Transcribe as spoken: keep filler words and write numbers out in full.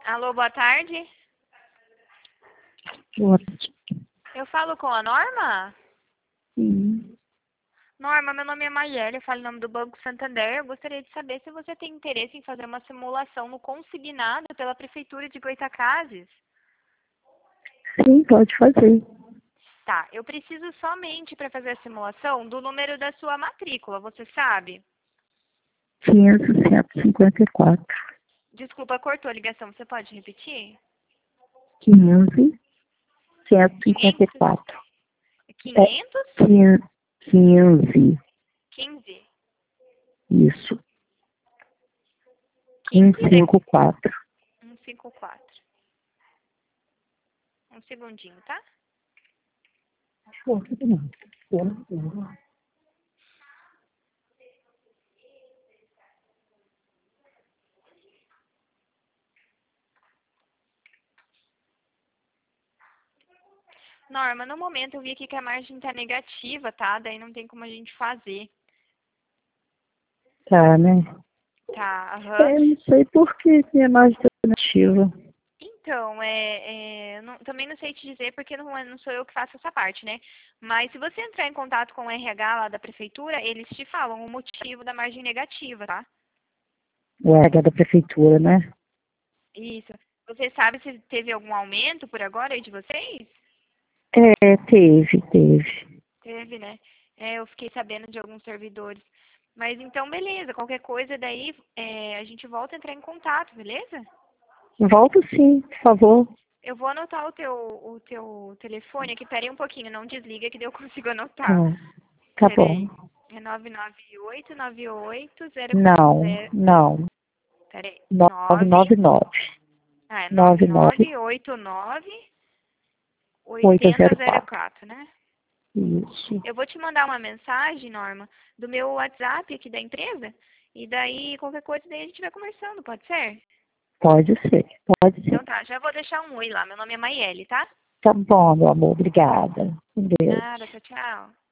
Alô, boa tarde. Boa. Eu falo com a Norma? Sim. Norma, meu nome é Maiele, eu falo em nome do Banco Santander. Eu gostaria de saber se você tem interesse em fazer uma simulação no consignado pela Prefeitura de Goitacazes. Sim, pode fazer. Tá, eu preciso somente para fazer a simulação do número da sua matrícula, você sabe? quinhentos, cento e cinquenta e quatro. Desculpa, cortou a ligação, você pode repetir? quinhentos, cento e cinquenta e quatro. quinhentos? É, quinze. quinze? Isso. quinze, né? cento e cinquenta e quatro. cento e cinquenta e quatro. Um segundinho, tá? Pô, tudo bem. Pô, tudo. Norma, no momento eu vi aqui que a margem tá negativa, tá? Daí não tem como a gente fazer. Tá, né? Tá, aham. Eu não sei por que que é mais alternativa. Então, é, é, não- também não sei te dizer porque não, é- não sou eu que faço essa parte, né? Mas se você entrar em contato com o R H lá da prefeitura, eles te falam o motivo da margem negativa, tá? O R H da prefeitura, né? Isso. Você sabe se teve algum aumento por agora aí de vocês? É, teve, teve. Teve, né? É, eu fiquei sabendo de alguns servidores. Mas então, beleza. Qualquer coisa daí, é, a gente volta a entrar em contato, beleza? Volto sim, por favor. Eu vou anotar o teu, o teu telefone aqui. Pera aí um pouquinho, não desliga que daí eu consigo Tá, anotar. tá Pera bom. aí. É nove nove oito nove oito zero Não, zero. não. Pera aí. nove nove. nove nove. Ah, é nove nove nove nove oito nove oito oito zero zero zero quatro. quatro, né? Isso. Eu vou te mandar uma mensagem, Norma, do meu WhatsApp aqui da empresa. E daí, qualquer coisa, daí a gente vai conversando, pode ser? Pode ser, pode ser. Então tá, já vou deixar um oi lá. Meu nome é Maiele, tá? Tá bom, meu amor. Obrigada. Com Deus. Nada, tchau, tchau.